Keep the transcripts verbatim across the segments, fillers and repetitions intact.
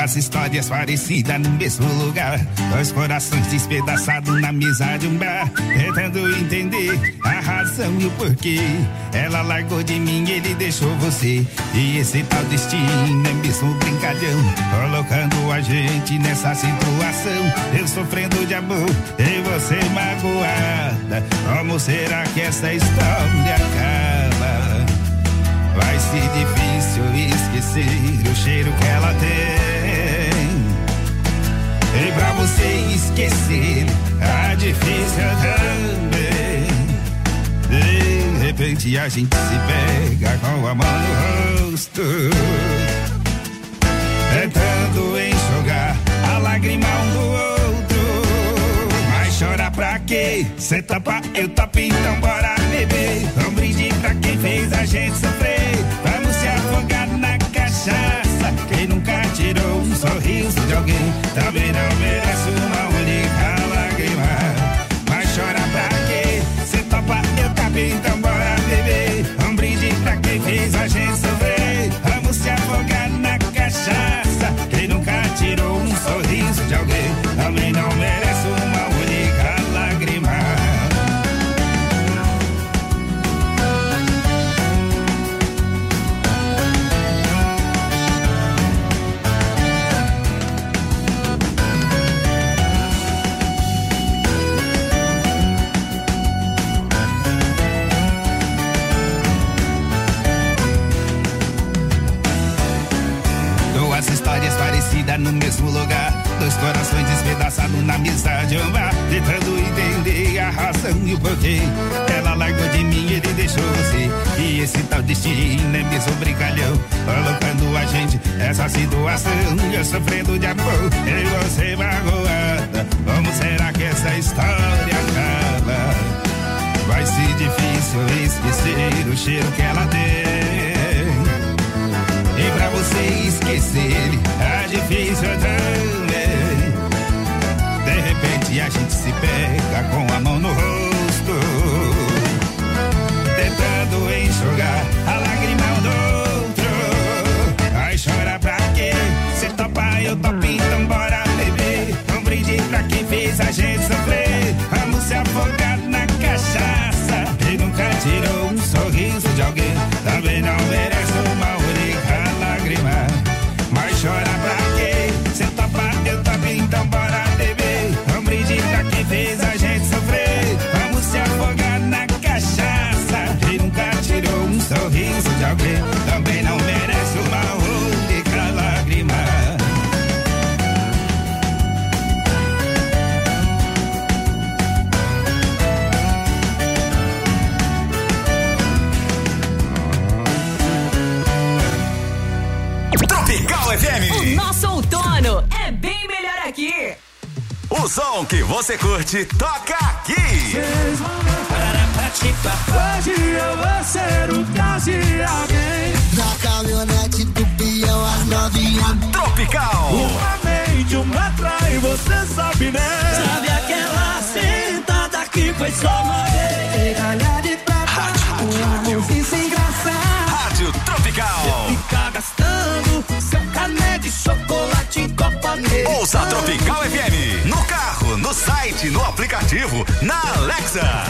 Duas histórias parecidas no mesmo lugar, dois corações despedaçados na mesa de um bar, tentando entender a razão e o porquê. Ela largou de mim, ele deixou você, e esse tal destino é mesmo brincalhão, colocando a gente nessa situação. Eu sofrendo de amor e você magoada. Como será que essa história acaba? Vai ser difícil esquecer o cheiro que ela tem, e pra você esquecer tá difícil também. De repente a gente se pega com a mão no rosto, tentando enxugar a lágrima um do outro. Mas chorar pra quê? Cê topa, eu topo, então bora beber. Um brinde pra quem fez a gente sofrer. Vamos se afogar na cachaça. Quem nunca tirou um sorriso de alguém também não merece uma única lágrima. Mas chorar pra quê? Cê topa, eu topo, então bora beber. Um brinde pra quem fez a gente sofrer. Vamos se afogar na cachaça. Quem nunca tirou um sorriso de alguém também não merece uma única lágrima. Duas histórias parecidas no mesmo lugar, dois corações despedaçados na mesa de um bar, tentando entender a razão e o porquê. Ela largou de mim, ele deixou você, e esse tal destino é mesmo brincalhão, colocando a gente nessa situação. Eu sofrendo de amor e você magoada. Como será que essa história acaba? Vai ser difícil esquecer o cheiro que ela tem, e pra você esquecer é difícil também. De repente a gente se pega com a mão no rosto, tentando enxugar a lágrima um do outro. Vai chorar pra quê? Cê topa, eu topo, então bora beber. Um brinde pra quem fez a gente sofrer. Vamos se afogar na cachaça. Quem nunca tirou um sorriso de alguém também não merece uma única lágrima. Mas chora pra quê? Cê topa, eu topo, então bora beber. Um brinde pra quem fez a gente sofrer. Vamos se afogar na cachaça. Quem nunca tirou um sorriso de alguém também não merece uma única lágrima. Tropical F M. O nosso outono é bem melhor aqui. O som que você curte toca aqui. Hoje eu vou ser o caso de alguém. Na caminhonete do peão às nove anos. Tropical. Uma mente, uma atrai, você sabe, né? Sabe aquela sentada que foi só uma vez? Galha de prata, uma música sem graça. Rádio Tropical. Fica gastando seu cané de chocolate em Copanês. Ouça Tropical F M no carro, no site, no aplicativo, na Alexa.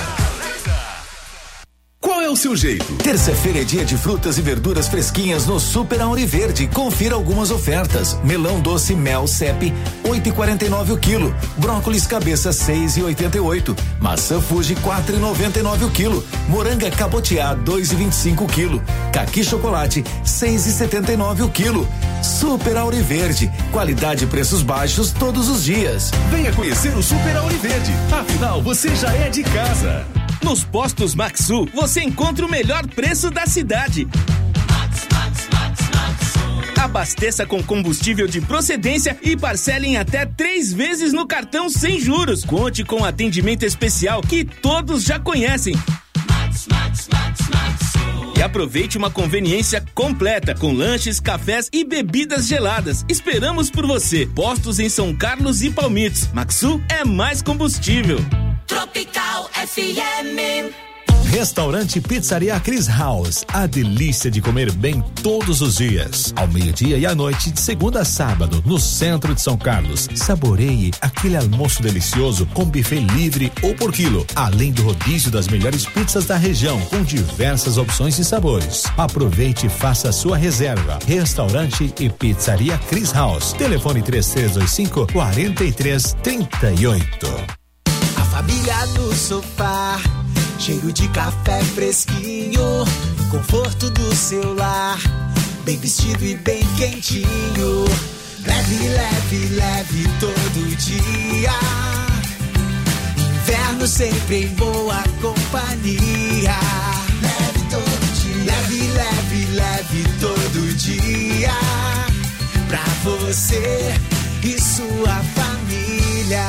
Qual é o seu jeito? Terça-feira é dia de frutas e verduras fresquinhas no Super Auri Verde. Confira algumas ofertas. Melão doce mel C E P, oito e quarenta e nove o quilo. Brócolis cabeça, seis e oitenta e oito. Maçã Fuji, quatro e noventa e nove o quilo. Moranga cabotiá, dois e vinte e cinco o quilo. Caqui chocolate, seis e setenta e nove o quilo. Super Auri Verde, qualidade e preços baixos todos os dias. Venha conhecer o Super Auri Verde. Afinal, você já é de casa. Nos postos Maxu, você encontra o melhor preço da cidade. Max, Max, Max, Maxu. Abasteça com combustível de procedência e parcele em até três vezes no cartão sem juros. Conte com atendimento especial que todos já conhecem. Max, Max, Max, Maxu. E aproveite uma conveniência completa com lanches, cafés e bebidas geladas. Esperamos por você. Postos em São Carlos e Palmitos. Maxu é mais combustível. Tropical F M. Restaurante Pizzaria Chris House, a delícia de comer bem todos os dias. Ao meio-dia e à noite, de segunda a sábado, no centro de São Carlos. Saboreie aquele almoço delicioso com buffet livre ou por quilo, além do rodízio das melhores pizzas da região, com diversas opções e sabores. Aproveite e faça a sua reserva. Restaurante e Pizzaria Chris House. Telefone três três dois cinco, quatro três três oito. A família no sofá, cheiro de café fresquinho, conforto do seu lar, bem vestido e bem quentinho. Leve, leve, leve todo dia. Inverno sempre em boa companhia. Leve todo dia. Leve, leve, leve todo dia. Pra você e sua família.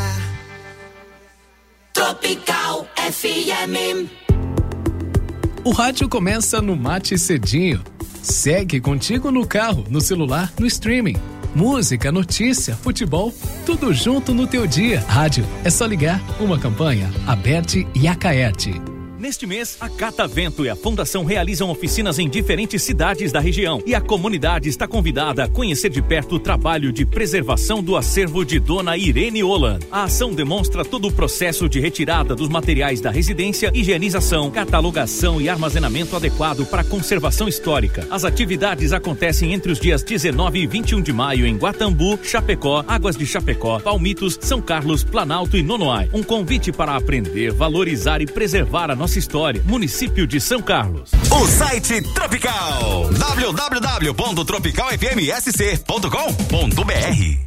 Tropical F M. O rádio começa no Mate Cedinho. Segue contigo no carro, no celular, no streaming. Música, notícia, futebol, tudo junto no teu dia. Rádio, é só ligar. Uma campanha, Aberte e Acaerte. Neste mês, a Catavento e a Fundação realizam oficinas em diferentes cidades da região e a comunidade está convidada a conhecer de perto o trabalho de preservação do acervo de Dona Irene Holland. A ação demonstra todo o processo de retirada dos materiais da residência, higienização, catalogação e armazenamento adequado para a conservação histórica. As atividades acontecem entre os dias dezenove e vinte e um de maio em Guatambu, Chapecó, Águas de Chapecó, Palmitos, São Carlos, Planalto e Nonoai. Um convite para aprender, valorizar e preservar a nossa história. Município de São Carlos. O site Tropical, w w w ponto tropical f m s c ponto com ponto b r.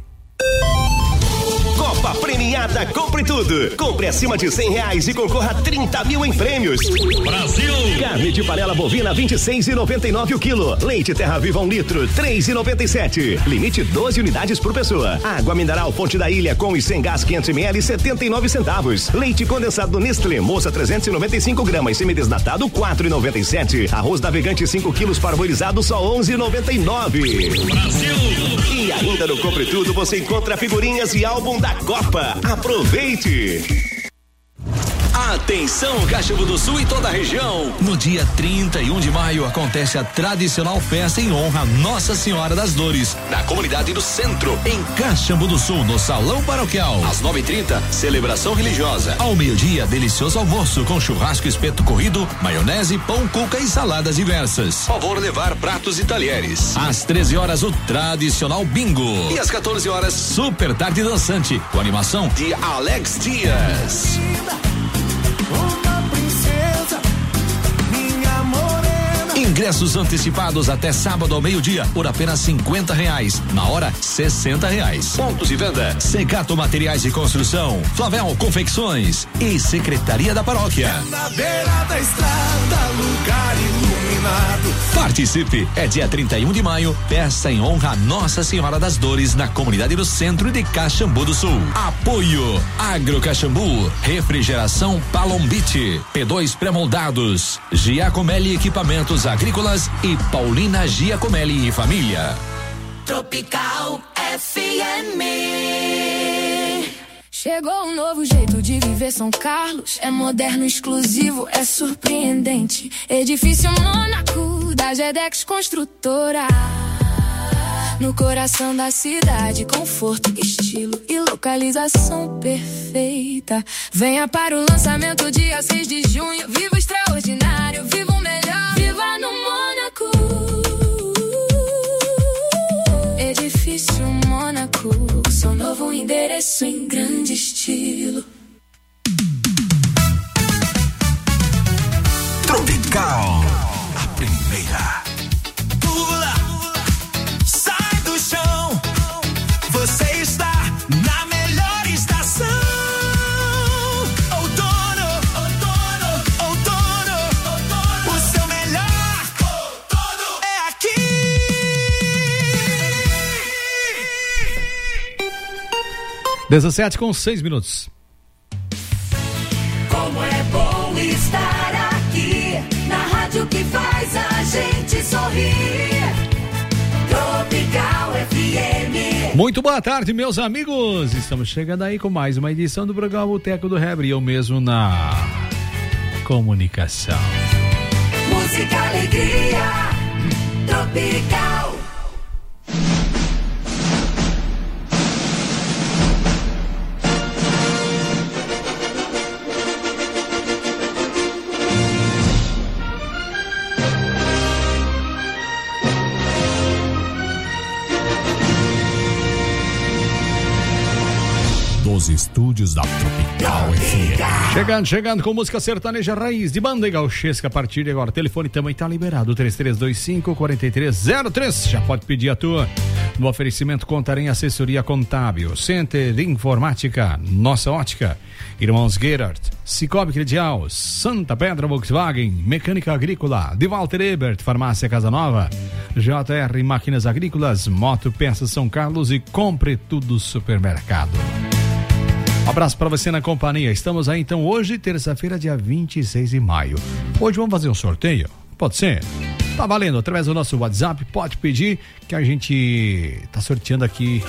Copa premiada, compre tudo. Compre acima de cem reais e concorra a trinta mil em prêmios. Brasil! Carne de panela bovina vinte e seis e noventa e nove o quilo. Leite Terra Viva um litro, três e noventa e sete. Limite doze unidades por pessoa. Água mineral Fonte da Ilha com e sem gás quinhentos mililitros, setenta e nove centavos. Leite condensado Nestlé Moça trezentos e noventa e cinco gramas, semidesnatado quatro e noventa e sete. Arroz navegante cinco quilos parboilizado só onze e noventa e nove. Brasil! E ainda no Compre Tudo você encontra figurinhas e álbum da Copa. Aproveite! Atenção, Caxambu do Sul e toda a região. No dia trinta e um de maio acontece a tradicional festa em honra a Nossa Senhora das Dores, na comunidade do Centro, em Caxambu do Sul, no Salão Paroquial. Às nove e trinta, celebração religiosa. Ao meio-dia, delicioso almoço com churrasco, espeto corrido, maionese, pão, cuca e saladas diversas. Favor levar pratos e talheres. Às treze horas, o tradicional bingo. E às quatorze horas, super tarde dançante, com animação de Alex Dias. Uma princesa, minha morena. Ingressos antecipados até sábado ao meio-dia por apenas cinquenta reais. Na hora, sessenta reais. Pontos de venda: Secato Materiais de Construção, Flavel Confecções e Secretaria da Paróquia. É na beira da estrada, lugar iluminado. Participe, é dia trinta e um de maio, festa em honra a Nossa Senhora das Dores na comunidade do Centro de Caxambu do Sul. Apoio Agro Caxambu, Refrigeração Palombite, P dois Pré-Moldados, Giacomelli Equipamentos Agrícolas e Paulina Giacomelli e Família. Tropical F M. Chegou um novo jeito de viver São Carlos. É moderno, exclusivo, é surpreendente. Edifício Mônaco da Gedex Construtora. No coração da cidade, conforto, estilo e localização perfeita. Venha para o lançamento dia seis de junho. Viva o extraordinário, viva o melhor. Viva no Mônaco. Edifício Mônaco, seu novo endereço em grande estilo. Tropical, a primeira. Pula, sai do chão. Você está na melhor estação. Outono, outono, outono, outono. O seu melhor outono é aqui. dezessete com seis minutos. Como é bom estar aqui na rádio que faz a gente sorrir. Tropical F M. Muito boa tarde, meus amigos. Estamos chegando aí com mais uma edição do programa Boteco do Hebre. Eu mesmo na comunicação. Música, alegria, tropical. Dos estúdios da Tropical F M. Chegando, chegando com música sertaneja raiz de banda e gauchesca a partir de agora. O telefone também tá liberado, três três dois cinco, quatro três zero três. Já pode pedir a tua. No oferecimento Contarém Assessoria Contábil, Center de Informática, Nossa Ótica, Irmãos Gerard, Cicobi Credial, Santa Pedra Volkswagen, Mecânica Agrícola, de Walter Ebert, Farmácia Casa Nova, J R Máquinas Agrícolas, Moto Peças São Carlos e Compre Tudo Supermercado. Um abraço para você na companhia. Estamos aí então hoje, terça-feira, dia vinte e seis de maio. Hoje vamos fazer um sorteio? Pode ser? Tá valendo, através do nosso WhatsApp, pode pedir que a gente tá sorteando aqui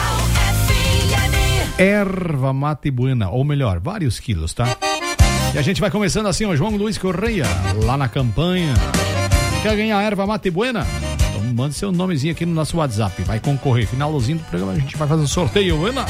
erva mate buena, ou melhor, vários quilos, tá? E a gente vai começando assim, ó, João Luiz Correia, lá na campanha. Quer ganhar erva mate buena? Então mande seu nomezinho aqui no nosso WhatsApp, vai concorrer. Finalzinho do programa a gente vai fazer um sorteio, buena?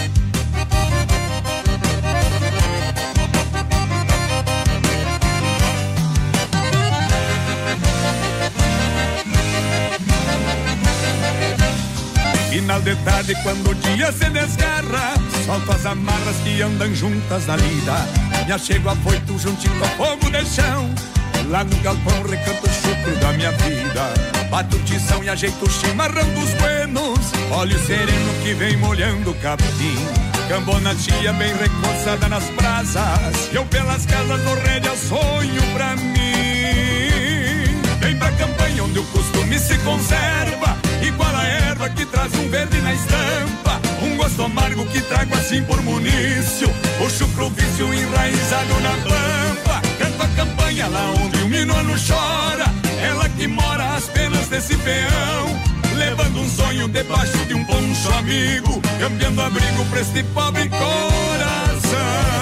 Final de tarde, quando o dia se desgarra, solto as amarras que andam juntas na lida. Me achego afoito juntinho ao fogo de chão, lá no galpão recanto o chucro da minha vida. Bato tição e ajeito o chimarrão dos buenos, olho sereno que vem molhando o capim. Cambona tia bem recoçada nas brasas, eu pelas casas do rédea sonho pra mim. Vem pra campanha onde o costume se conserva, igual a erva que traz um verde na estampa, um gosto amargo que trago assim por munício, o chucro vício enraizado na pampa. Canto a campanha lá onde o minuano chora, ela que mora às penas desse peão, levando um sonho debaixo de um poncho amigo, cambiando abrigo pra este pobre coração.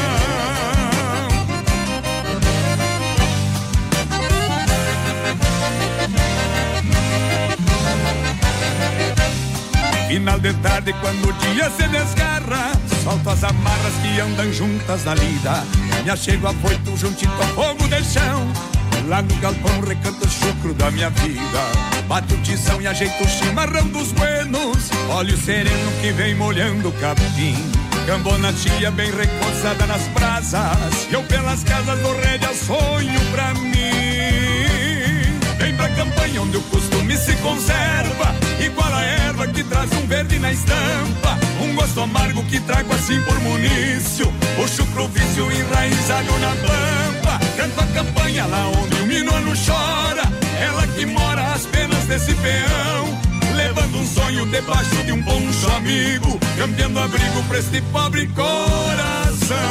Final de tarde, quando o dia se desgarra, solto as amarras que andam juntas na lida. Me achego afoito juntinho ao fogo de chão, lá no galpão recanto o chucro da minha vida. Bato tição e ajeito o chimarrão dos buenos, olho sereno que vem molhando o capim. Cambona tia bem recoçada nas brasas, eu pelas casas do rédea sonho pra mim. Vem pra campanha onde o costume se conserva, igual a erva que traz um verde na estampa, um gosto amargo que trago assim por munício, o chucro vício enraizado na pampa. Canto a campanha lá onde o minuano chora, ela que mora às penas desse peão, levando um sonho debaixo de um poncho amigo, cambiando abrigo pra este pobre coração.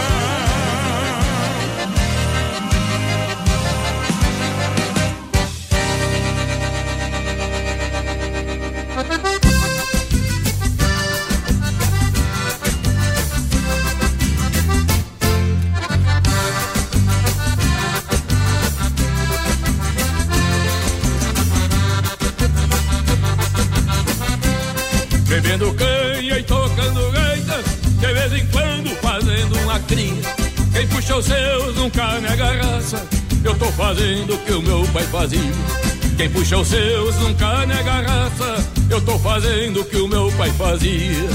Bebendo canha e tocando gaita, de vez em quando fazendo uma cria. Quem puxa os seus nunca nega raça, eu tô fazendo o que o meu pai fazia. Quem puxa os seus nunca nega raça, eu tô fazendo o que o meu pai fazia.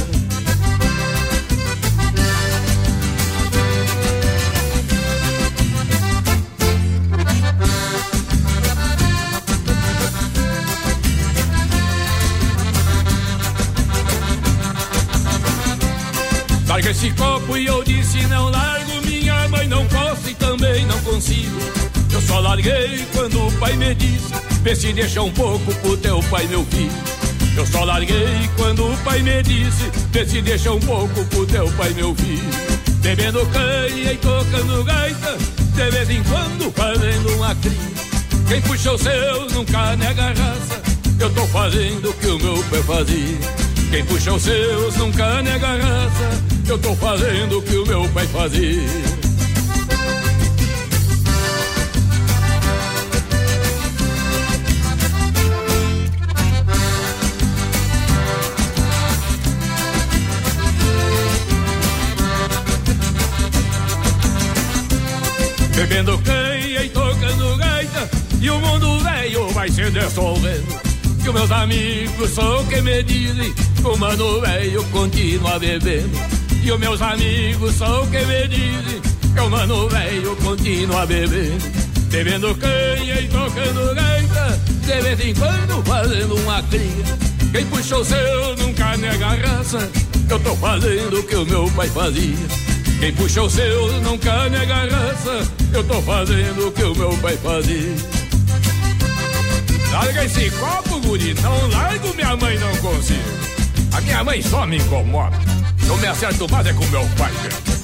Larga esse copo e eu disse não largo, minha mãe não posso e também não consigo. Eu só larguei quando o pai me disse, vê se deixa um pouco pro teu pai, meu filho. Eu só larguei quando o pai me disse, vê se deixa um pouco pro teu pai, meu filho. Bebendo canha e tocando gaita, de vez em quando fazendo uma cria. Quem puxa os seus nunca nega raça, eu tô fazendo o que o meu pai fazia. Quem puxa os seus nunca nega raça, eu tô fazendo o que o meu pai fazia. bebendo canha e tocando gaita, e o mundo velho vai se dissolvendo. Que os meus amigos são que me dizem que o mano velho continua bebendo. E os meus amigos são que me dizem que o mano velho continua bebendo. Bebendo canha e tocando gaita, de vez em quando fazendo uma cria. Quem puxou o seu nunca nega a raça, eu tô fazendo o que o meu pai fazia. Quem puxou o seu nunca nega a raça, eu tô fazendo o que o meu pai fazia. Larga esse copo, guri, não largo, minha mãe não consigo. A minha mãe só me incomoda, eu me acerto mais é com meu pai, velho.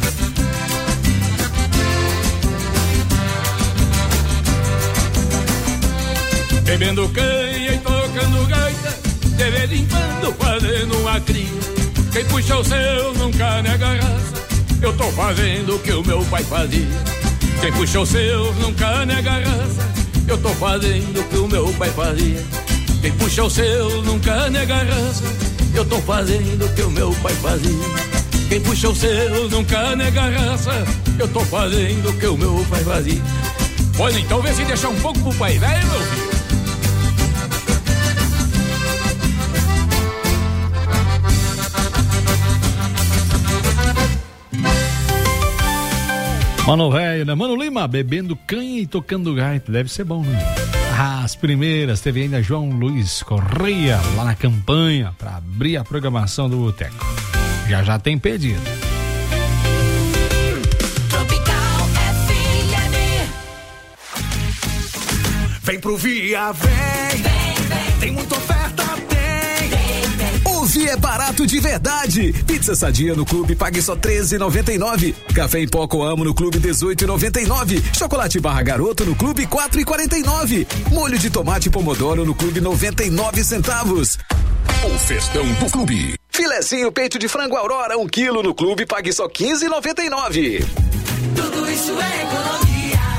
Bebendo canha e tocando gaita, de vez em quando fazendo uma cria. Quem puxa o seu nunca nega a raça, eu tô fazendo o que o meu pai fazia. Quem puxa o seu nunca nega a raça, eu tô fazendo o que o meu pai fazia. Quem puxa o seu nunca nega a raça, eu tô fazendo o que o meu pai fazia. Quem puxa o seu nunca nega a raça, eu tô fazendo o que o meu pai fazia. Olha, então vê se deixa um pouco pro pai velho, meu filho. Mano velho, né? Mano Lima, bebendo canha e tocando gaita. Deve ser bom, né? Ah, as primeiras, teve ainda João Luiz Correia lá na campanha para abrir a programação do Boteco. Já já tem pedido. Tropical F M. Vem pro Via, vem. Vem, vem. Tem muita oferta, tem. Vem, vem. O Via é barato de verdade. Pizza Sadia no Clube pague só treze e noventa e nove. Café em pó Coamo no Clube dezoito e noventa e nove. Chocolate Barra Garoto no Clube quatro e quarenta e nove. Molho de tomate Pomodoro no Clube noventa e nove centavos. O festão do Clube. Filezinho peito de frango Aurora um quilo no Clube pague só quinze e noventa e nove. Tudo isso é economia.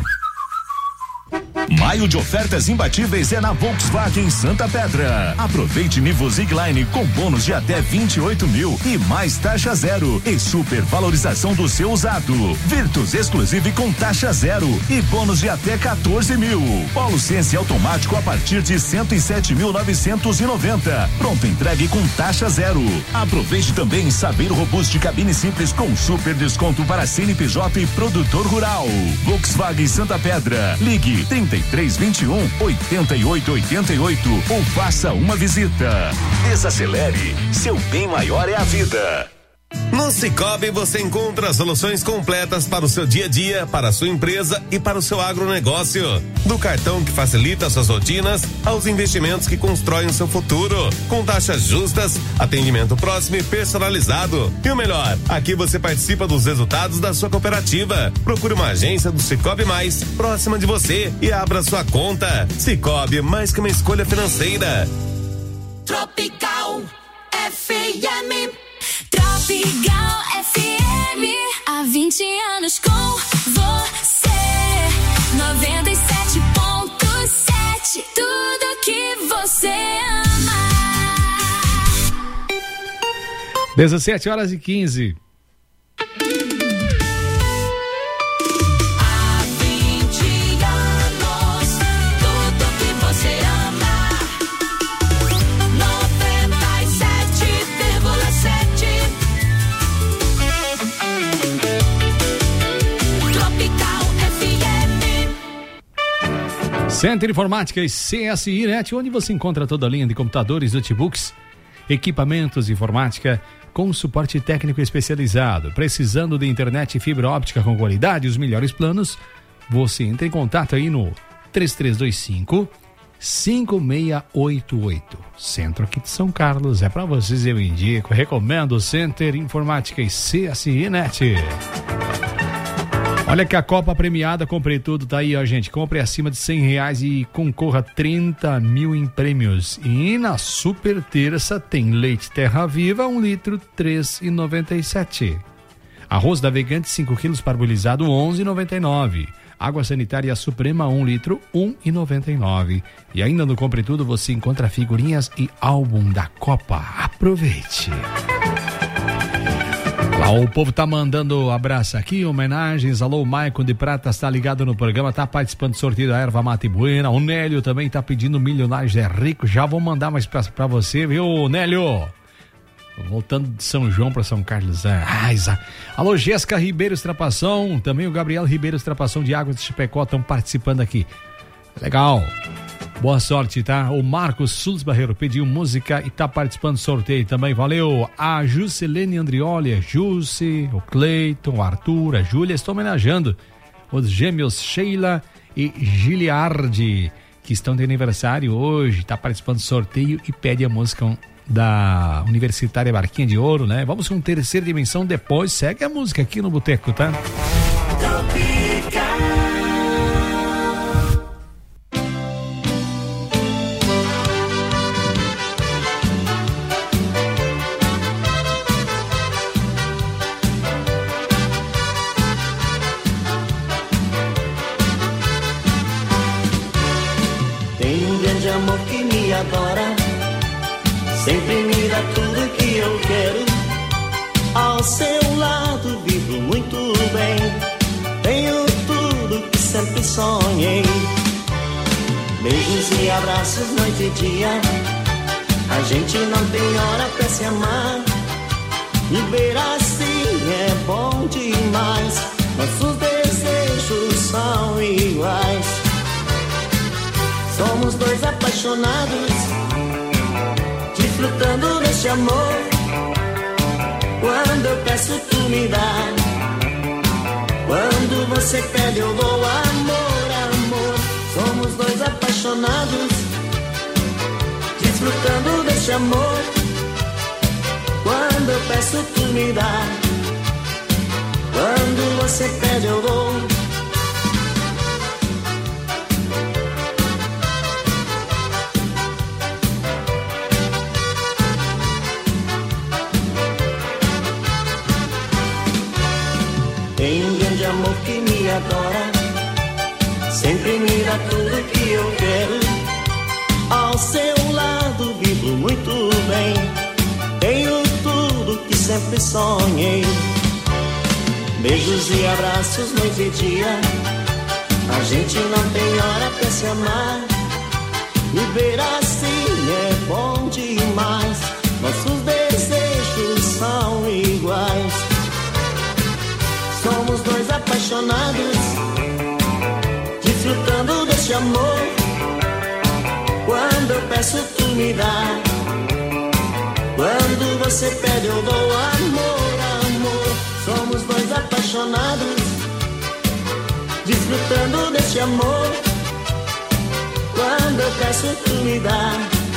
Maio de ofertas imbatíveis é na Volkswagen Santa Pedra. Aproveite Nivo Zigline com bônus de até vinte e oito mil e mais taxa zero e super valorização do seu usado. Virtus Exclusive com taxa zero e bônus de até quatorze mil. Polo Sense automático a partir de cento e sete mil novecentos e noventa. Pronto entregue com taxa zero. Aproveite também Saber Robusto de cabine simples com super desconto para C N P J e produtor rural. Volkswagen Santa Pedra. Ligue trinta e três vinte e um, oitenta e oito oitenta e oito ou faça uma visita. Desacelere, seu bem maior é a vida. No Cicobi você encontra soluções completas para o seu dia a dia, para a sua empresa e para o seu agronegócio. Do cartão que facilita suas rotinas aos investimentos que constroem o seu futuro. Com taxas justas, atendimento próximo e personalizado. E o melhor, aqui você participa dos resultados da sua cooperativa. Procure uma agência do Cicobi Mais próxima de você e abra sua conta. Cicobi, mais que uma escolha financeira. Tropical F M. Tropical F M, há vinte anos com você. noventa e sete ponto sete, tudo que você ama. dezessete horas e quinze. Center Informática e C S I Net, onde você encontra toda a linha de computadores, notebooks, equipamentos de informática com suporte técnico especializado. Precisando de internet e fibra óptica com qualidade e os melhores planos, você entra em contato aí no três três dois cinco, cinco seis oito oito. Centro aqui de São Carlos, é para vocês, eu indico, recomendo o Center Informática e C S I Net. Olha que a Copa premiada, comprei tudo, tá aí, ó, gente. Compre acima de cem reais e concorra a trinta mil em prêmios. E na Super Terça tem leite Terra Viva, um litro, três e noventa e sete. Arroz da Vegante, cinco quilos, parbolizado, onze e noventa e nove. Água sanitária Suprema, um litro, um e noventa e nove. E ainda no Compre Tudo você encontra figurinhas e álbum da Copa. Aproveite! Ah, o povo tá mandando abraço aqui, homenagens. Alô, Maicon de Prata está ligado no programa, tá participando do sorteio da erva mate buena. O Nélio também tá pedindo Milionários é Rico. Já vou mandar mais pra, pra você, viu, Nélio? Voltando de São João para São Carlos. Ah, alô, Jéssica Ribeiro Estrapação, também o Gabriel Ribeiro Estrapação de Águas de Chapecó estão participando aqui. Legal. Boa sorte, tá? O Marcos Sulz Barreiro pediu música e tá participando do sorteio também. Valeu. A Juscelene Andrioli, a Jusce, o Cleiton, o Arthur, a Júlia estão homenageando os gêmeos Sheila e Giliardi, que estão de aniversário hoje. Tá participando do sorteio e pede a música da Universitária Barquinha de Ouro, né? Vamos com Terceira Dimensão, depois segue a música aqui no Boteco, tá? Tem um grande amor que me adora, sempre me dá tudo que eu quero. Ao seu lado vivo muito bem, tenho tudo que sempre sonhei. Beijos e abraços noite e dia, a gente não tem hora pra se amar. Viver assim é bom demais, nossos desejos são iguais. Somos dois apaixonados, desfrutando deste amor. Quando eu peço, tu me dá. Quando você pede, eu dou. Amor, amor. Somos dois apaixonados, desfrutando deste amor. Quando eu peço, tu me dá. Quando você pede, eu dou. Tem um grande amor que me adora, sempre me dá tudo que eu quero. Ao seu lado vivo muito bem, tenho tudo que sempre sonhei. Beijos e abraços noite e dia, a gente não tem hora pra se amar. Viver assim é bom demais, nossos desejos são iguais. Somos dois apaixonados, desfrutando deste amor. Quando eu peço, tu me dá. Quando você pede, eu dou. Amor, amor. Somos dois apaixonados, desfrutando deste amor. Quando eu peço, tu me dá.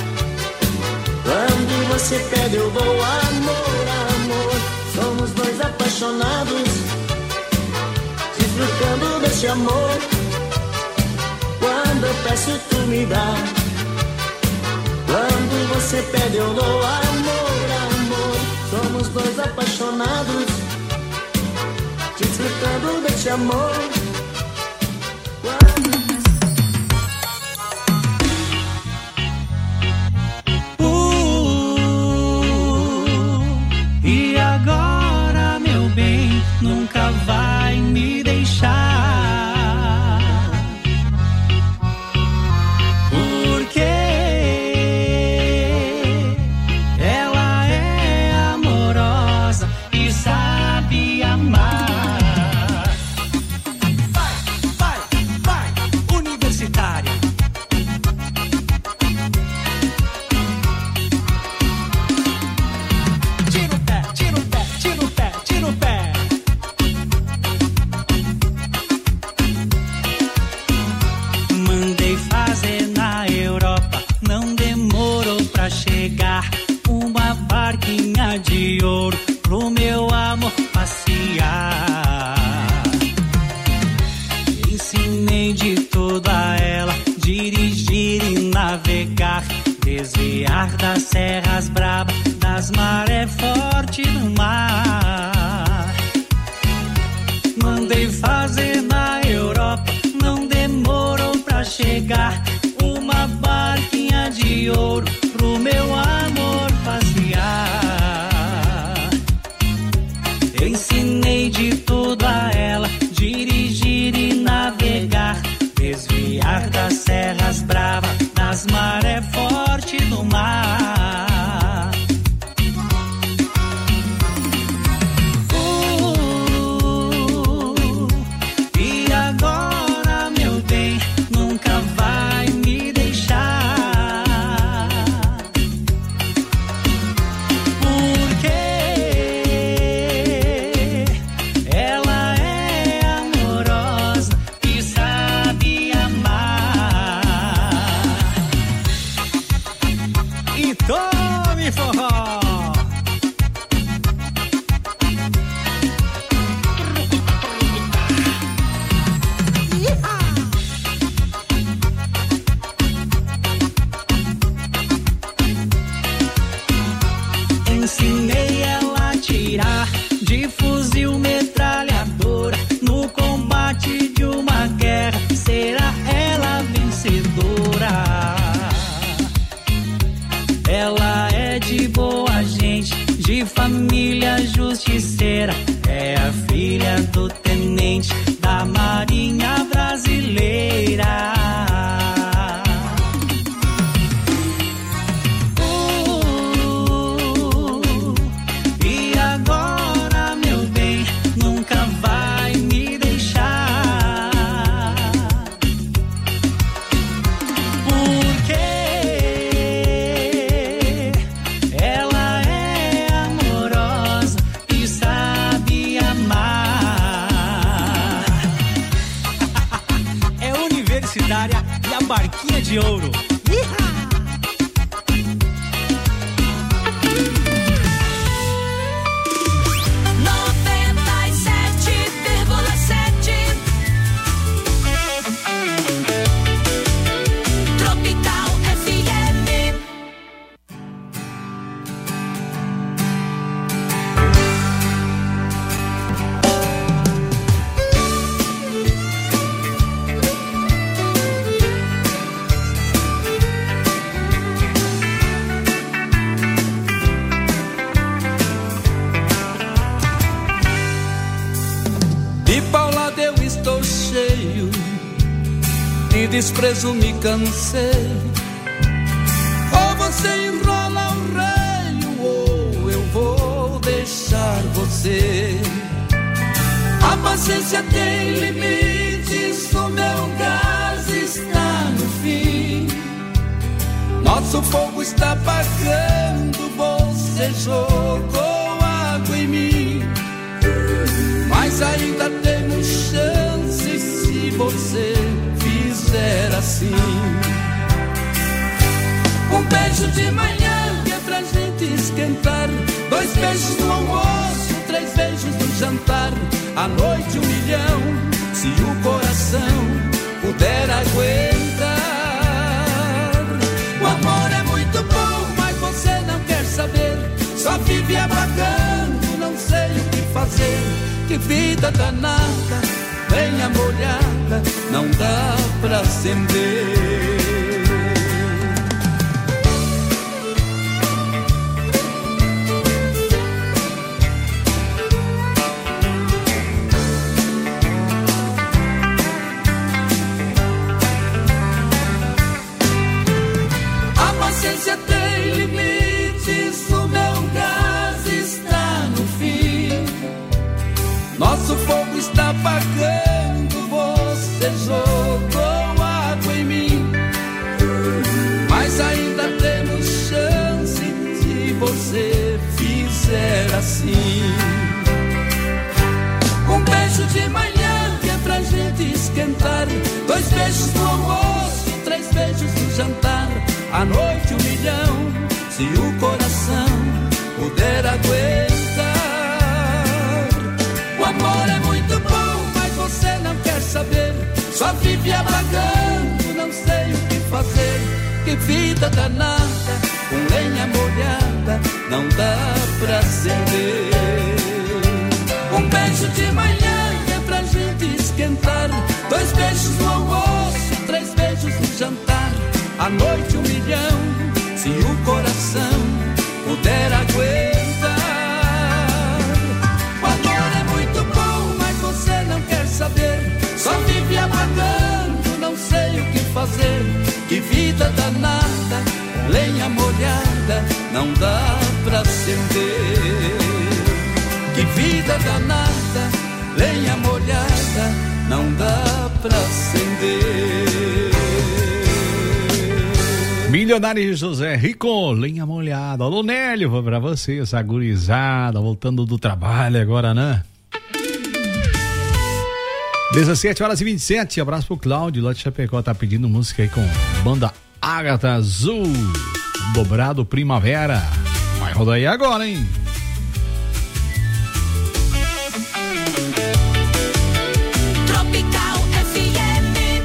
Quando você pede, eu dou. Amor, amor. Somos dois apaixonados, desfrutando deste amor. Quando eu peço, tu me dá. Quando você pede, eu dou. Amor, amor. Somos dois apaixonados, desfrutando deste amor. Uh, e agora, meu bem, nunca vai me deixar, porque ela é amorosa e sabe amar. Vai, vai, vai, universitária. Tira o pé, tira o pé, tira o pé, tira o pé. Mandei fazer na Europa, não demorou pra chegar. Uma barquinha de ouro pro meu amor passear. Ensinei de tudo a ela, dirigir e navegar, desviar das serras brabas, das marés fortes do mar. Mandei fazer na Europa, não demorou pra chegar. Uma barquinha de ouro pro meu amor passear. Ensinei de tudo a ela, dirigir e navegar, desviar das serras bravas, das maré forte do mar. Uh, e agora, meu bem, nunca vai me deixar, porque ela é amorosa e sabe amar. E tome forró! Ensinei ela a tirar de fuzil metralhadora, no combate de uma guerra será ela vencedora. Ela é de boa gente, de família justiceira, é a filha do tenente da Marinha Brasileira. Uh, e agora, meu bem, nunca vai me deixar, porque ela é amorosa e sabe amar. É universitária e a barquinha de ouro. noventa e sete vírgula sete Tropical F M. De paulada eu estou cheio, de desprezo me cansei. Ou você enrola o reio, ou eu vou deixar você. A paciência tem limites, o meu gás está no fim. Nosso fogo está apagando, você jogou água em mim. Mas ainda temos chance se você fizer assim. Um beijo de manhã que é pra gente esquentar, dois beijos no almoço, três beijos no jantar, à noite um milhão, se o coração puder aguentar. O amor é muito bom, mas você não quer saber, só vive abagando, não sei o que fazer. Que vida danada, lenha molhada, não dá pra acender. A paciência tem limites, o meu gás está no fim. Nosso fogo está apagando, você jogou água em mim. Mas ainda temos chance se você fizer assim. Um beijo de manhã que é pra gente esquentar, dois beijos no almoço, três beijos no jantar, à noite um milhão, se o coração puder aguentar. O amor é muito bom, mas você não quer saber, só vive abagando, não sei o que fazer. Que vida danada, com lenha molhada, não dá pra acender. Um beijo de manhã que é pra gente esquentar, dois beijos no almoço, três beijos no jantar, à noite um milhão, se o coração puder aguentar. O amor não dá pra acender. Que vida danada, lenha molhada, não dá pra acender. Milionário José Rico, lenha molhada. Alô, Nélio, vou pra você, essa gurizada, voltando do trabalho agora, né? dezessete horas e vinte e sete, abraço pro Cláudio lá de Chapecó, tá pedindo música aí com banda Ágata Azul, dobrado Primavera. Vai rodar aí agora, hein? Tropical F M.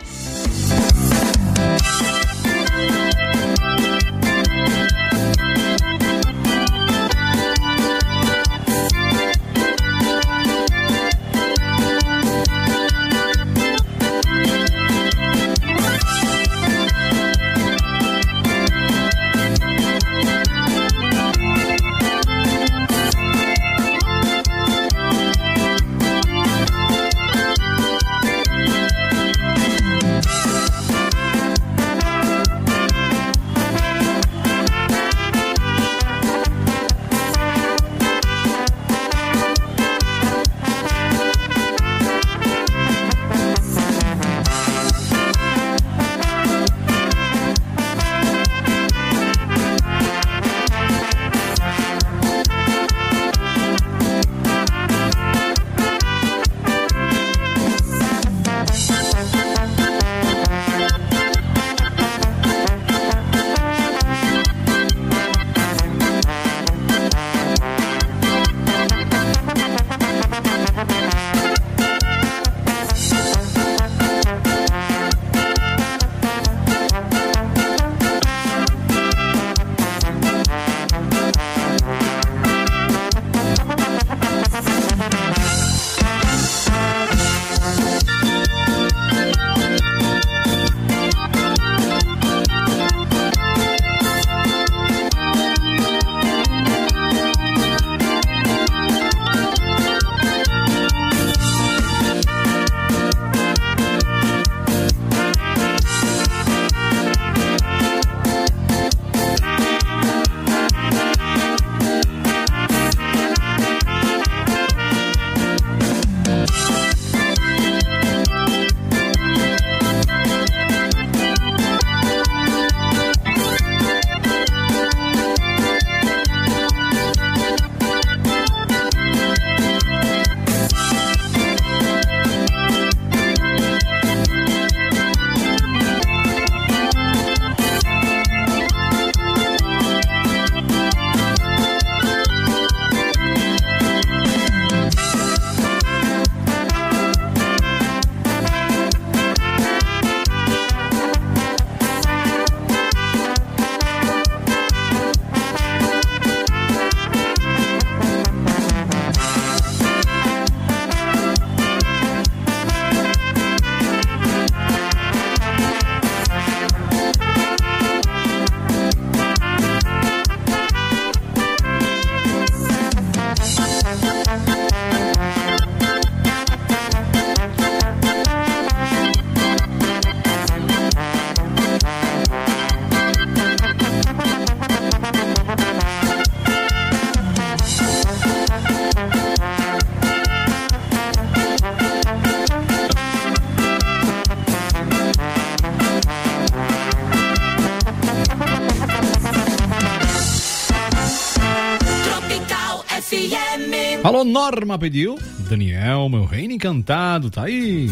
Alô, Norma pediu. Daniel, meu reino encantado, tá aí.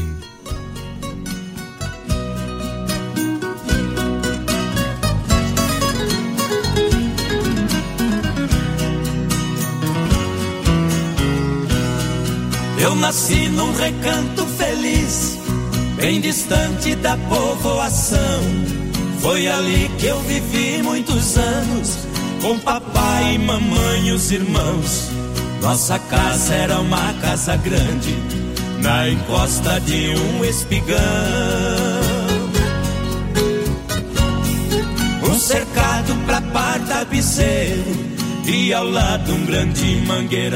Eu nasci num recanto feliz, bem distante da povoação. Foi ali que eu vivi muitos anos, com papai e mamãe e os irmãos. Nossa casa era uma casa grande, na encosta de um espigão. Um cercado pra par tapiceiro e ao lado um grande mangueirão.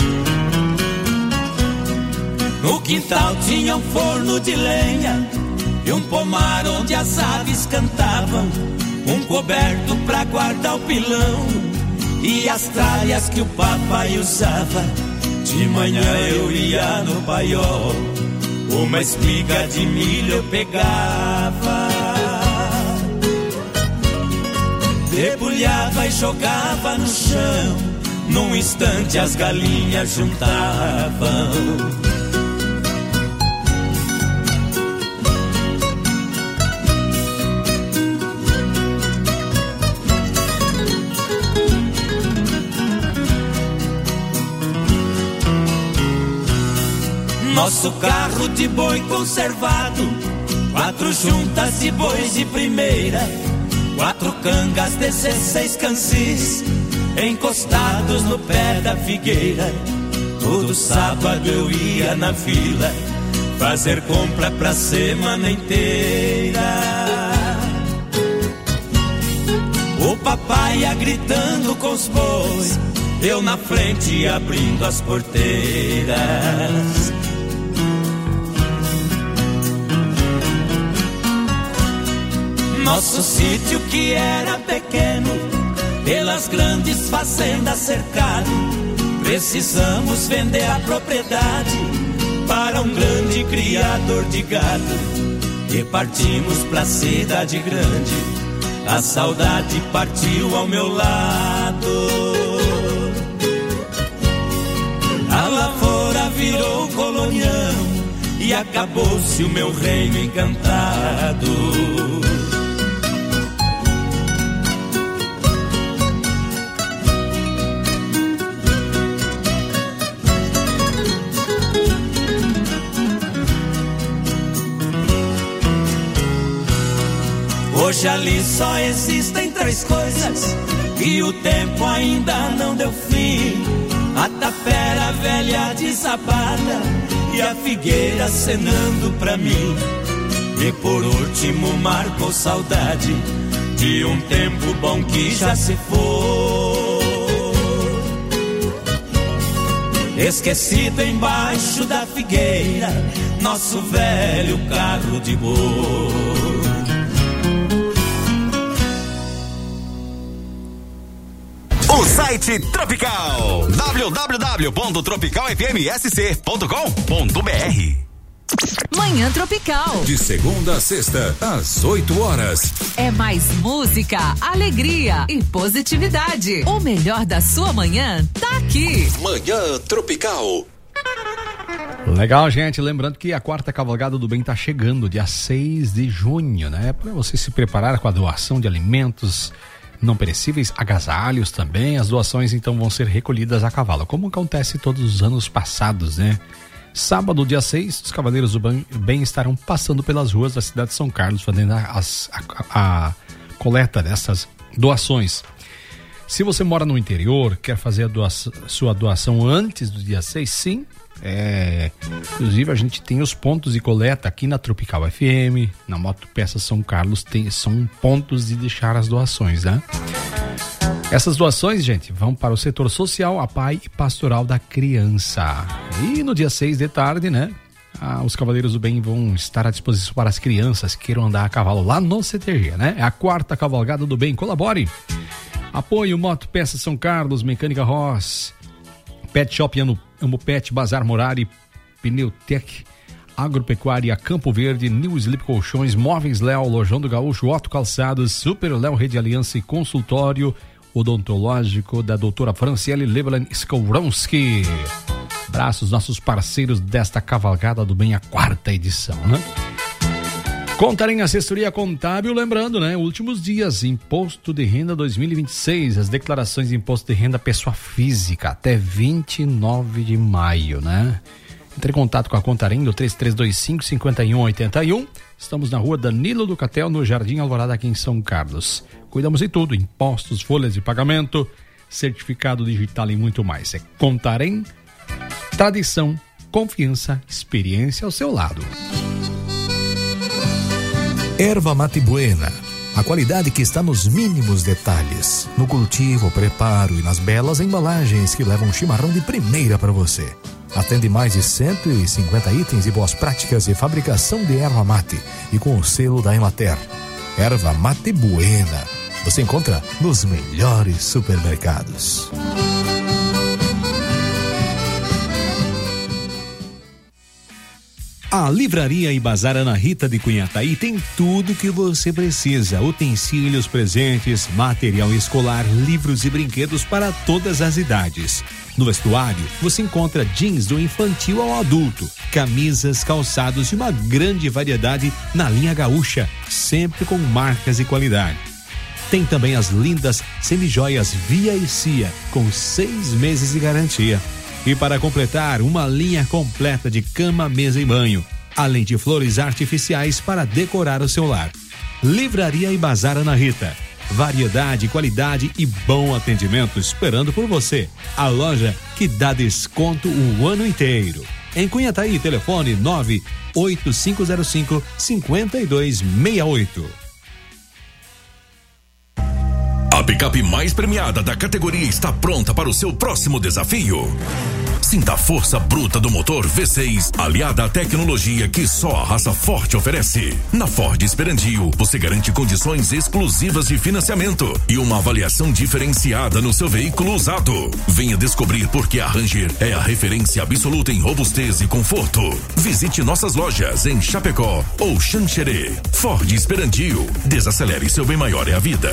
No quintal tinha um forno de lenha e um pomar onde as aves cantavam, um coberto pra guardar o pilão e as tralhas que o papai usava. De manhã eu ia no paiol, uma espiga de milho eu pegava, debulhava e jogava no chão, num instante as galinhas juntavam. Nosso carro de boi conservado, quatro juntas de bois de primeira, quatro cangas, dezesseis cansis, encostados no pé da figueira. Todo sábado eu ia na vila fazer compra pra semana inteira. O papai ia gritando com os bois, eu na frente abrindo as porteiras. Nosso sítio que era pequeno, pelas grandes fazendas cercado, precisamos vender a propriedade para um grande criador de gado. E partimos pra cidade grande, a saudade partiu ao meu lado. A lavoura virou colonião e acabou-se o meu reino encantado. Hoje ali só existem três coisas e o tempo ainda não deu fim: a tapera velha desabada e a figueira acenando pra mim. E por último marcou saudade de um tempo bom que já se foi, esquecido embaixo da figueira, nosso velho carro de boi. O site Tropical, w w w ponto tropical f m s c ponto com ponto b r. Manhã Tropical. De segunda a sexta, às oito horas. É mais música, alegria e positividade. O melhor da sua manhã tá aqui. Manhã Tropical. Legal, gente. Lembrando que a quarta cavalgada do bem tá chegando, dia seis de junho, né? Para você se preparar com a doação de alimentos não perecíveis, agasalhos também. As doações então vão ser recolhidas a cavalo, como acontece todos os anos passados, né? Sábado, dia seis, os Cavaleiros do Bem estarão passando pelas ruas da cidade de São Carlos, fazendo as, a, a coleta dessas doações. Se você mora no interior, quer fazer a doação, sua doação antes do dia seis, sim. É, inclusive a gente tem os pontos de coleta aqui na Tropical F M, na Motopeças São Carlos, tem, são pontos de deixar as doações, né? Essas doações, gente, vão para o setor social, A P A I e Pastoral da Criança. E no dia seis de tarde, né, ah, os Cavaleiros do Bem vão estar à disposição para as crianças que queiram andar a cavalo lá no C T G, né? É a quarta cavalgada do bem, colabore. Apoio Motopeças São Carlos, Mecânica Ross, Pet Shop Amo, Amo Pet, Bazar Morari, Pneutec, Agropecuária Campo Verde, New Sleep Colchões, Móveis Léo, Lojão do Gaúcho, Otto Calçados, Super Léo Rede Aliança e Consultório Odontológico da doutora Franciele Levelan Skowronski. Abraços, nossos parceiros desta cavalgada do bem, a quarta edição, né? Contarem Assessoria Contábil, lembrando, né? Últimos dias, Imposto de Renda dois mil e vinte e seis, as declarações de Imposto de Renda Pessoa Física, até vinte e nove de maio, né? Entre em contato com a Contarem do três três dois cinco, cinco um oito um. Estamos na rua Danilo do Catel, no Jardim Alvorada, aqui em São Carlos. Cuidamos de tudo, impostos, folhas de pagamento, certificado digital e muito mais. É Contarem, tradição, confiança, experiência ao seu lado. Erva Mate Buena, a qualidade que está nos mínimos detalhes, no cultivo, preparo e nas belas embalagens que levam chimarrão de primeira para você. Atende mais de cento e cinquenta itens e boas práticas de fabricação de erva mate e com o selo da Emater. Erva Mate Buena. Você encontra nos melhores supermercados. A Livraria e Bazar Ana Rita de Cunhataí tem tudo que você precisa: utensílios, presentes, material escolar, livros e brinquedos para todas as idades. No vestuário, você encontra jeans do infantil ao adulto, camisas, calçados e uma grande variedade na linha gaúcha, sempre com marcas e qualidade. Tem também as lindas semijoias Via e Cia, com seis meses de garantia. E para completar, uma linha completa de cama, mesa e banho, além de flores artificiais para decorar o seu lar. Livraria e Bazar Ana Rita. Variedade, qualidade e bom atendimento esperando por você. A loja que dá desconto o ano inteiro. Em Cunhataí, telefone nove oito cinco zero cinco, cinco dois seis oito. A picape mais premiada da categoria está pronta para o seu próximo desafio. Sinta a força bruta do motor V seis, aliada à tecnologia que só a raça forte oferece. Na Ford Esperandio, você garante condições exclusivas de financiamento e uma avaliação diferenciada no seu veículo usado. Venha descobrir por que a Ranger é a referência absoluta em robustez e conforto. Visite nossas lojas em Chapecó ou Xanxerê. Ford Esperandio. Desacelere, seu bem maior é a vida.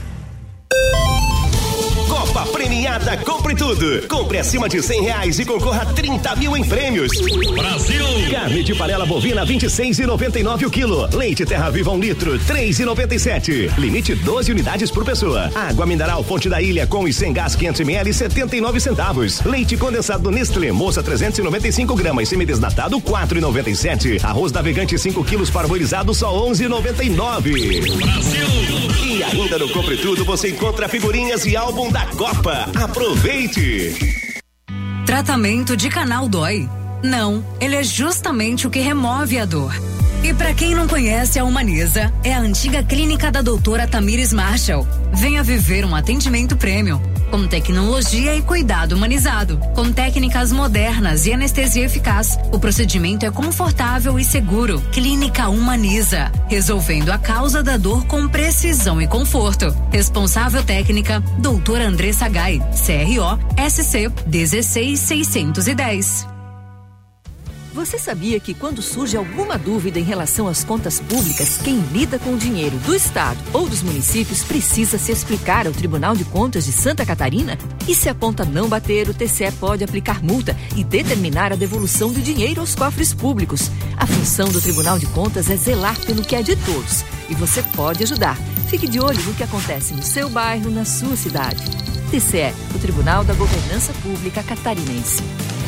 Copa Premiada Compre Tudo. Compre acima de cem reais e concorra a trinta mil em prêmios. Brasil! Carne de panela bovina vinte e seis e noventa e nove o quilo. Leite Terra Viva um litro três e noventa e sete. Limite doze unidades por pessoa. Água mineral Fonte da Ilha com e sem gás quinhentos mililitros setenta e nove centavos. Leite condensado Nestlé Moça trezentos e noventa e cinco gramas semidesnatado quatro e noventa e sete. Arroz navegante cinco quilos parboilizado só onze e noventa e nove. Brasil! E ainda no Compre Tudo você encontra figurinhas e álbum da Copa. Aproveite! Tratamento de canal dói? Não, ele é justamente o que remove a dor. E para quem não conhece a Humaniza, é a antiga clínica da doutora Tamires Marshall. Venha viver um atendimento premium, com tecnologia e cuidado humanizado, com técnicas modernas e anestesia eficaz. O procedimento é confortável e seguro. Clínica Humaniza, resolvendo a causa da dor com precisão e conforto. Responsável técnica, doutora Andressa Gai, C R O S C dezesseis seiscentos e dez. Você sabia que quando surge alguma dúvida em relação às contas públicas, quem lida com o dinheiro do Estado ou dos municípios precisa se explicar ao Tribunal de Contas de Santa Catarina? E se a conta não bater, o T C E pode aplicar multa e determinar a devolução do dinheiro aos cofres públicos. A função do Tribunal de Contas é zelar pelo que é de todos. E você pode ajudar. Fique de olho no que acontece no seu bairro, na sua cidade. T C E, o Tribunal da Governança Pública Catarinense.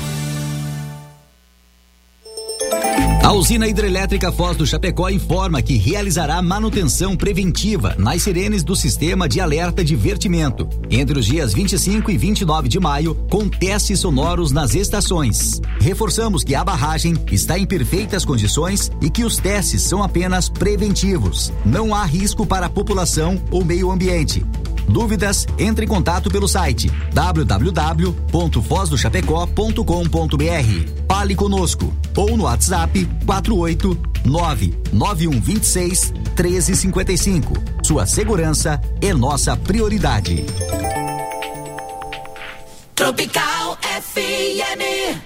A usina hidrelétrica Foz do Chapecó informa que realizará manutenção preventiva nas sirenes do sistema de alerta de vertimento entre os dias vinte e cinco e vinte e nove de maio, com testes sonoros nas estações. Reforçamos que a barragem está em perfeitas condições e que os testes são apenas preventivos. Não há risco para a população ou meio ambiente. Dúvidas? Entre em contato pelo site w w w ponto foz do chapecó ponto com ponto b r. Fale conosco ou no WhatsApp quatro oito nove nove um dois seis um três cinco cinco. Sua segurança é nossa prioridade. Tropical F M.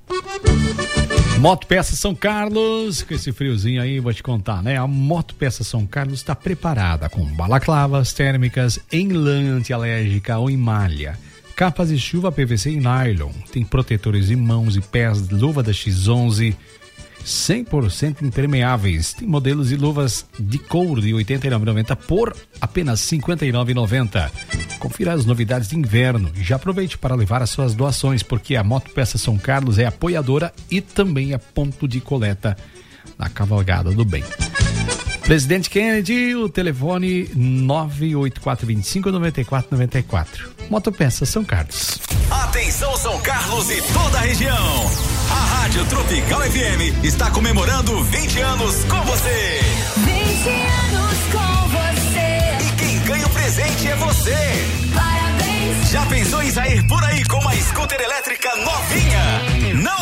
Moto Peça São Carlos, com esse friozinho aí, vou te contar, né? A Moto Peça São Carlos está preparada com balaclavas térmicas em lã antialérgica ou em malha, capas de chuva P V C e nylon, tem protetores de mãos e pés, luva da X onze, cem por cento impermeáveis, tem modelos de luvas de couro de oitenta e nove reais e noventa centavos por apenas cinquenta e nove reais e noventa centavos. Confira as novidades de inverno e já aproveite para levar as suas doações, porque a Moto Peça São Carlos é apoiadora e também é ponto de coleta na Cavalgada do Bem. Presidente Kennedy, o telefone nove oito quatro dois cinco nove quatro nove quatro. Motopeça São Carlos. Atenção São Carlos e toda a região. A Rádio Tropical F M está comemorando vinte anos com você. vinte anos com você. E quem ganha o presente é você. Parabéns. Já pensou em sair por aí com uma scooter elétrica novinha? Não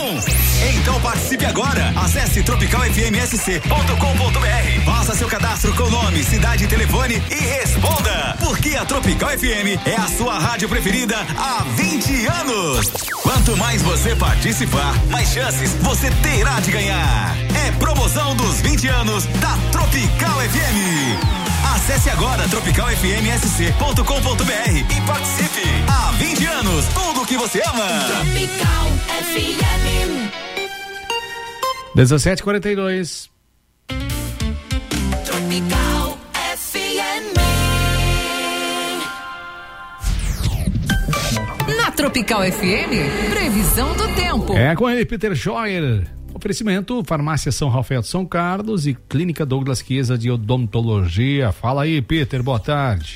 Participe agora. Acesse tropical f m s c ponto com ponto b r. Faça seu cadastro com nome, cidade e telefone e responda. Porque a Tropical F M é a sua rádio preferida há vinte anos. Quanto mais você participar, mais chances você terá de ganhar. É promoção dos vinte anos da Tropical F M. Acesse agora tropical f m s c ponto com ponto b r e participe. Há vinte anos, tudo o que você ama. Tropical F M. dezessete e quarenta e dois. Tropical F M. Na Tropical F M, previsão do tempo. É com ele, Peter Scheuer. Oferecimento, Farmácia São Rafael de São Carlos e Clínica Douglas Chiesa de Odontologia. Fala aí, Peter, boa tarde.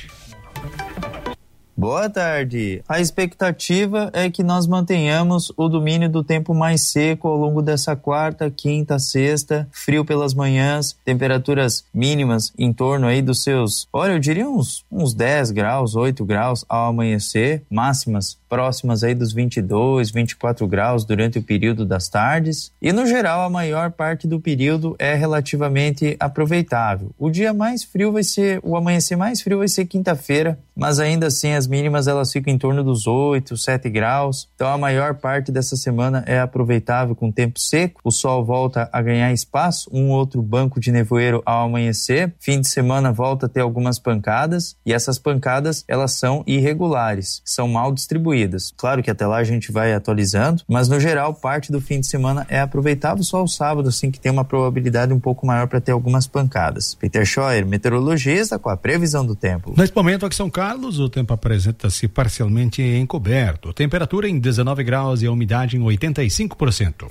Boa tarde. A expectativa é que nós mantenhamos o domínio do tempo mais seco ao longo dessa quarta, quinta, sexta, frio pelas manhãs, temperaturas mínimas em torno aí dos seus, olha, eu diria uns, uns dez graus, oito graus ao amanhecer, máximas próximas aí dos vinte e dois, vinte e quatro graus durante o período das tardes. E no geral, a maior parte do período é relativamente aproveitável. O dia mais frio vai ser, o amanhecer mais frio vai ser quinta-feira, mas ainda assim as mínimas elas ficam em torno dos oito, sete graus. Então a maior parte dessa semana é aproveitável com tempo seco. O sol volta a ganhar espaço, um outro banco de nevoeiro ao amanhecer. Fim de semana volta a ter algumas pancadas e essas pancadas elas são irregulares, são mal distribuídas. Claro que até lá a gente vai atualizando, mas no geral parte do fim de semana é aproveitável, só o sábado assim que tem uma probabilidade um pouco maior para ter algumas pancadas. Peter Scheuer, meteorologista, com a previsão do tempo. Nesse momento aqui em São Carlos, o tempo apresenta-se parcialmente encoberto. Temperatura em dezenove graus e a umidade em oitenta e cinco por cento.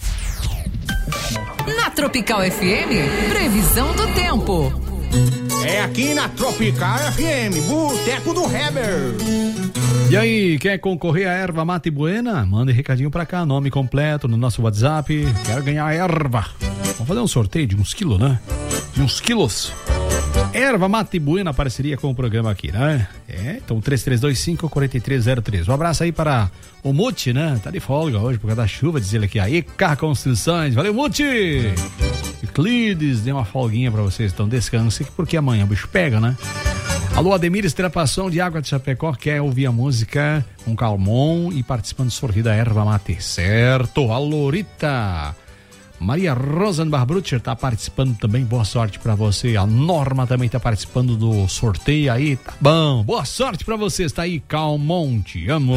Na Tropical F M, previsão do tempo. É aqui na Tropical F M, Boteco do Heber. E aí, quer concorrer à erva mate buena? Mande recadinho pra cá, nome completo no nosso WhatsApp. Quero ganhar erva. Vamos fazer um sorteio de uns quilos, né? De uns quilos. Erva mate buena, parceria com o programa aqui, né? É, então três três dois cinco, quatro três zero três. Um abraço aí para o Muti, né? Tá de folga hoje por causa da chuva, diz ele aqui. Aí, Car Construções. Valeu, Muti! Euclides, dê uma folguinha pra vocês, então descansem, porque amanhã o bicho pega, né? Alô, Ademir Estrapação de Água de Chapecó, quer ouvir a música com Calmon e participando do sorteio da erva mate, certo? Alô, Rita! Maria Rosenbach Brutcher tá participando também, boa sorte pra você. A Norma também tá participando do sorteio aí, tá bom, boa sorte pra vocês, tá aí, Calmon, te amo.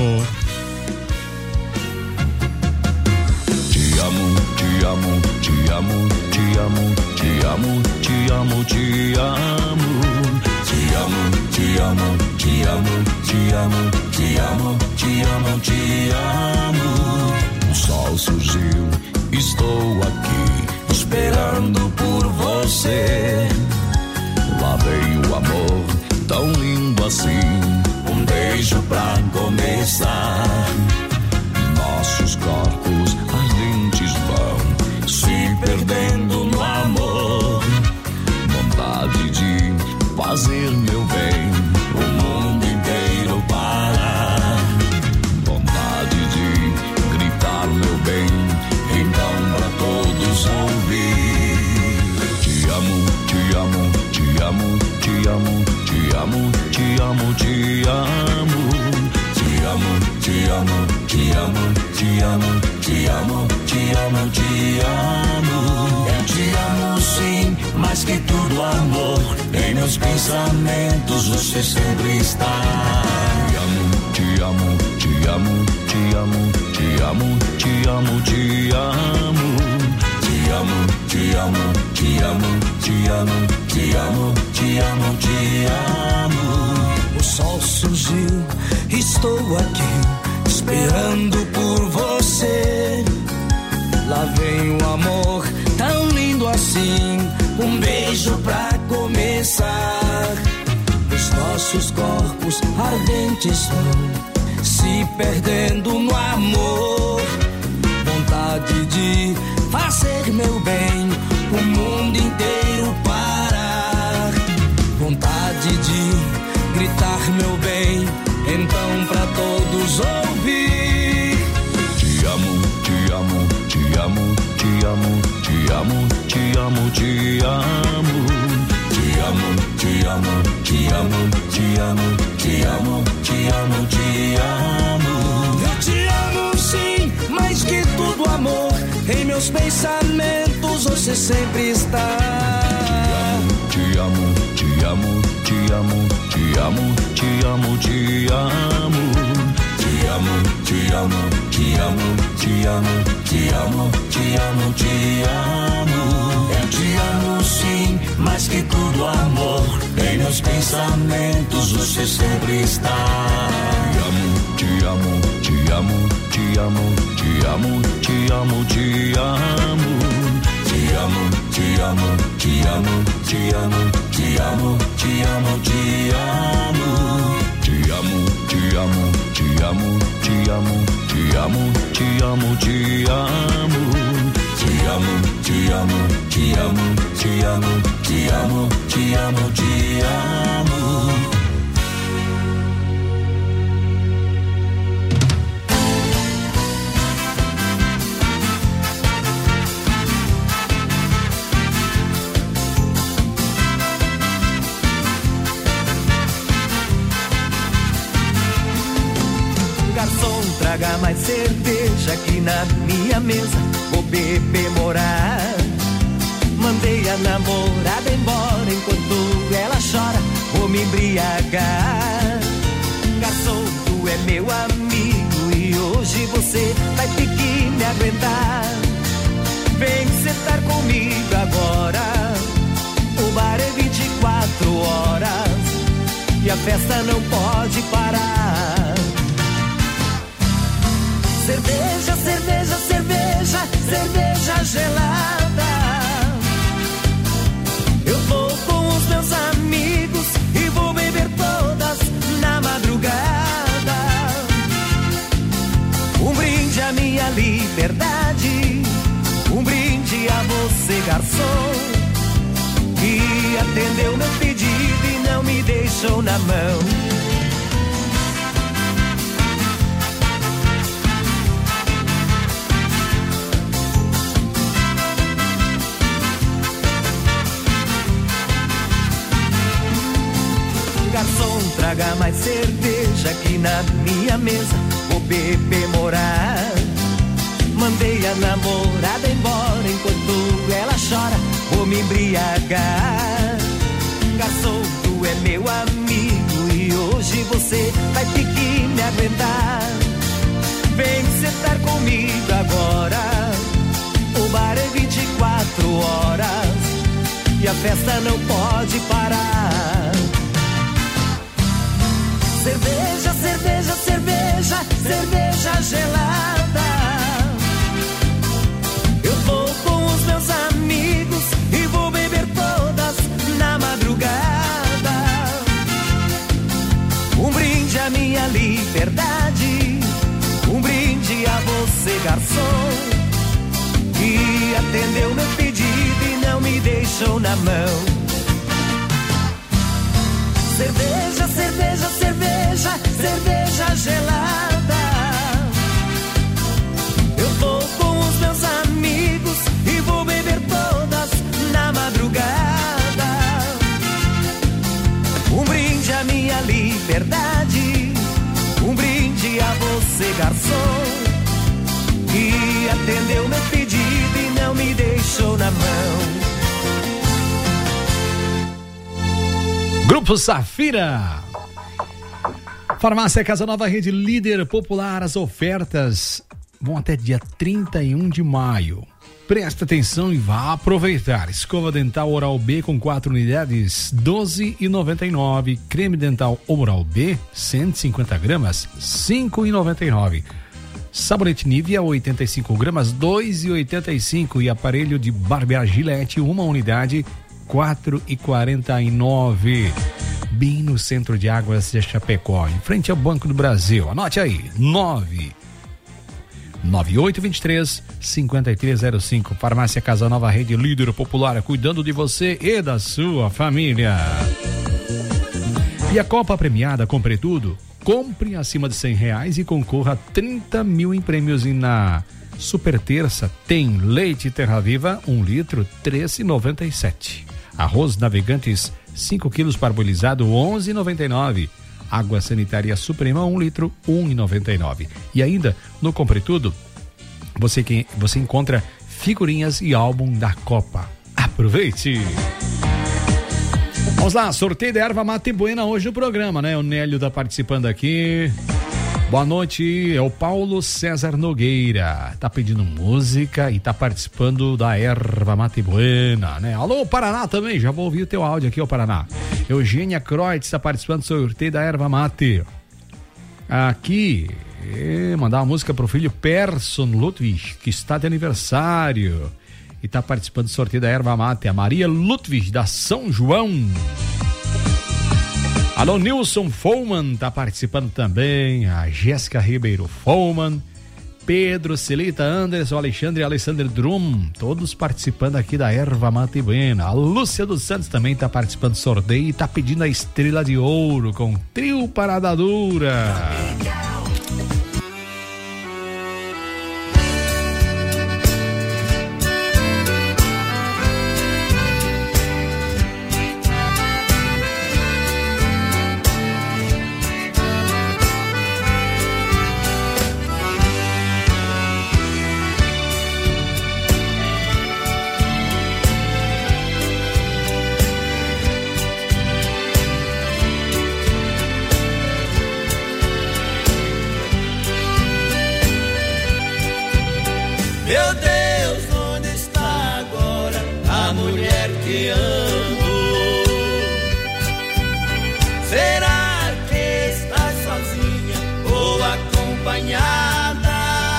Te amo, te amo, te amo, te amo, te amo, te amo, te amo. Te amo, te amo, te amo, te amo, te amo, te amo, te amo. O sol surgiu, estou aqui, esperando por você. Lá vem o amor, tão lindo assim, um beijo pra começar. Nossos corpos ardentes vão se perdendo no amor. Vontade de fazer meu bem, o mundo inteiro parar. Vontade de gritar meu bem, então pra todos ouvir. Te amo, te amo, te amo, te amo, te amo, te amo, te amo. Te amo, te amo, te amo, te amo, te amo, te amo, te amo. Eu te amo sim, mais que tudo amor. Em meus pensamentos você sempre está. Te amo, te amo, te amo, te amo, te amo, te amo, te amo. Te amo, te amo, te amo, te amo, te amo, te amo, te amo. O sol surgiu, estou aqui, esperando por você. Lá vem o amor, tão lindo assim, um beijo pra começar. Os nossos corpos ardentes vão se perdendo no amor. Vontade de fazer meu bem, o mundo inteiro parar. Vontade de gritar meu bem, então pra todos ouvir. Te amo, te amo, te amo, te amo, te amo, te amo, te amo. Te amo, te amo, te amo, te amo, te amo, te amo, te amo. Eu te amo sim, mais que tudo amor. Em meus pensamentos você sempre está. Te amo, te amo, te amo, te amo, te amo, te amo. Te amo, te amo, te amo, te amo, te amo, te amo, te amo. Eu te amo sim, mais que tudo amor. Em meus pensamentos você sempre está. Te amo, te amo, te amo, te amo, te amo, te amo. Te amo, te amo, te amo, te amo, te amo, te amo, te amo. Te amo, te amo, te amo, te amo, te amo, te amo, te amo. Te amo, te amo, te amo, te amo, te amo, te amo, te amo. Garçom, traga mais cerveja aqui na minha mesa. Vou beber morar. Mandei a namorada embora enquanto ela chora. Vou me embriagar. Garçom, tu é meu amigo e hoje você vai ter que me aguentar. Vem sentar comigo agora. O bar é vinte e quatro horas e a festa não pode parar. Cerveja, cerveja, cerveja, cerveja gelada. Eu vou com os meus amigos e vou beber todas na madrugada. Um brinde à minha liberdade, um brinde a você, garçom, que atendeu meu pedido e não me deixou na mão. Garçom, traga mais cerveja aqui na minha mesa. Vou beber morar. Mandei a namorada embora enquanto ela chora. Vou me embriagar. Garçom, tu é meu amigo e hoje você vai ter que me aguentar. Vem sentar comigo agora. O bar é vinte e quatro horas e a festa não pode parar. Cerveja, cerveja, cerveja, cerveja gelada. Eu vou com os meus amigos e vou beber todas na madrugada. Um brinde à minha liberdade, um brinde a você, garçom, que atendeu meu pedido e não me deixou na mão. Cerveja, cerveja, cerveja, cerveja gelada. Eu vou com os meus amigos e vou beber todas na madrugada. Um brinde à minha liberdade, um brinde a você, garçom, que atendeu meu pedido e não me deixou na mão. Grupo Safira. Farmácia Casa Nova, rede líder popular. As ofertas vão até dia trinta e um de maio. Presta atenção e vá aproveitar. Escova dental Oral-B com quatro unidades, doze reais e noventa e nove centavos. Creme dental Oral-B, cento e cinquenta gramas, cinco reais e noventa e nove centavos. Sabonete Nivea, oitenta e cinco gramas, dois reais e oitenta e cinco centavos. E aparelho de barbear Gillette, uma unidade, quatro reais e quarenta e nove centavos. Bem no centro de Águas de Chapecó, em frente ao Banco do Brasil. Anote aí, nove nove oito dois três cinco três zero cinco. Farmácia Casa Nova, rede líder popular, cuidando de você e da sua família. E a Copa Premiada, compre tudo. Compre acima de cem reais e concorra a trinta mil em prêmios e na Super terça tem leite Terra Viva, um litro, treze reais e noventa e sete. Arroz Navegantes, cinco quilos parbolizado, onze reais e noventa e nove. Água Sanitária Suprema, um litro, um real e noventa e nove. E ainda, no Compre Tudo, você, que, você encontra figurinhas e álbum da Copa. Aproveite! Vamos lá, sorteio da erva mate buena hoje no programa, né? O Nélio tá participando aqui. Boa noite, é o Paulo César Nogueira, tá pedindo música e tá participando da erva mate buena, né? Alô, Paraná também, já vou ouvir o teu áudio aqui, ó, Paraná. Eugênia Kreutz tá participando do sorteio da erva mate. Aqui, é, mandar uma música pro filho Persson Ludwig, que está de aniversário e tá participando do sorteio da erva mate, a Maria Ludwig da São João. Alô, Nilson Foman tá participando também, a Jéssica Ribeiro Foman, Pedro, Celita, Anderson, Alexandre e Alessandro Drum, todos participando aqui da erva mate buena. A Lúcia dos Santos também tá participando do sorteio e tá pedindo a estrela de ouro com trio Parada Dura. Meu Deus, onde está agora a mulher que amo? Será que está sozinha ou acompanhada?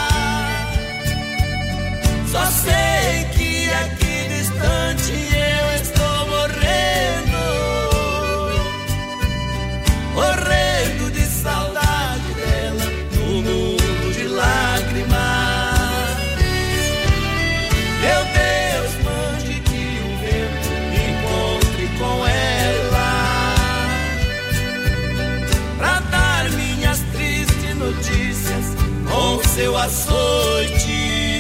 Só sei que aqui distante eu estou morrendo, morrendo de saudade dela no mundo de lágrimas. Meu Deus, mande que o vento me encontre com ela, pra dar minhas tristes notícias com seu açoite,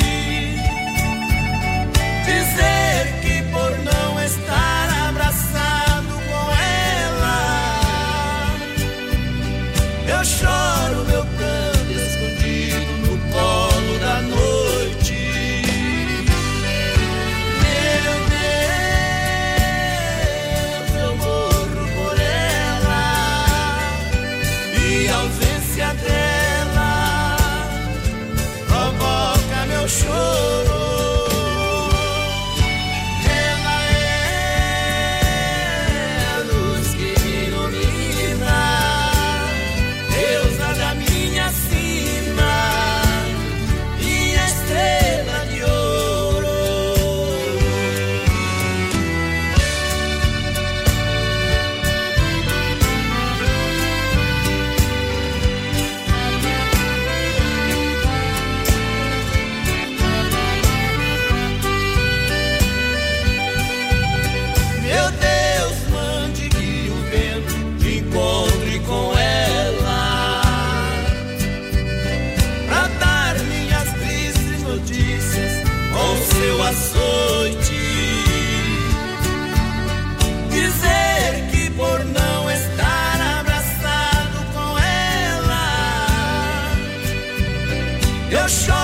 dizer que por não estar abraçado com ela, eu choro meu pranto escondido no colo da noite. Dela provoca meu choro. Ela é a luz que me ilumina, deusa da minha sina, minha estrela de ouro. Meu Deus, mande que o vento me encontre com ela, pra dar minhas tristes notícias com seu açoite, dizer que por não estar abraçado com ela, eu choro